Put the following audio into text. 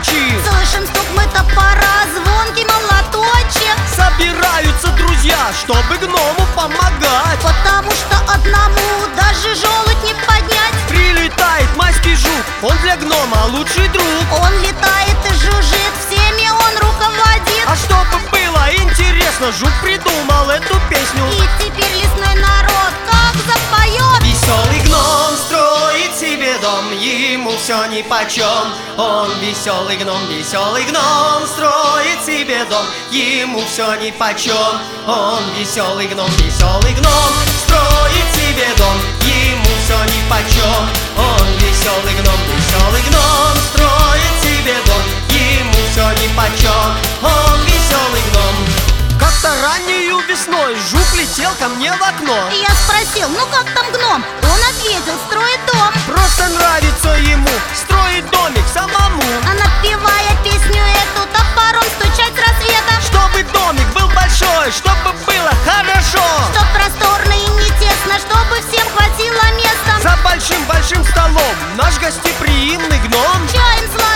ночи. Слышим стук мы топора, звонкий молоточек. Собираются друзья, чтобы гному помогать, Потому что одному даже желудь не поднять. прилетает майский жук, он для гнома лучший друг. Он летает и жужжит, всеми он руководит. А чтобы было интересно, жук придумал эту песню. И теперь лесной народ как запоет. Веселый гном строит себе дом, ему все нипочем. Он веселый гном строит себе дом, ему все нипочем. Он веселый гном строит себе дом, ему все нипочем. Он веселый гном строит себе дом, ему все нипочем. Он веселый гном. Как-то раннею весной жук летел ко мне в окно. И я спросил, ну как там гном? Он ответил, строит дом. Просто нравится ему строить домик самому, А напевая песню эту, топором стучать с рассвета. чтобы домик был большой, чтобы было хорошо. Чтоб просторно и не тесно, чтобы всем хватило места. За большим-большим столом наш гостеприимный гном Чаем сладким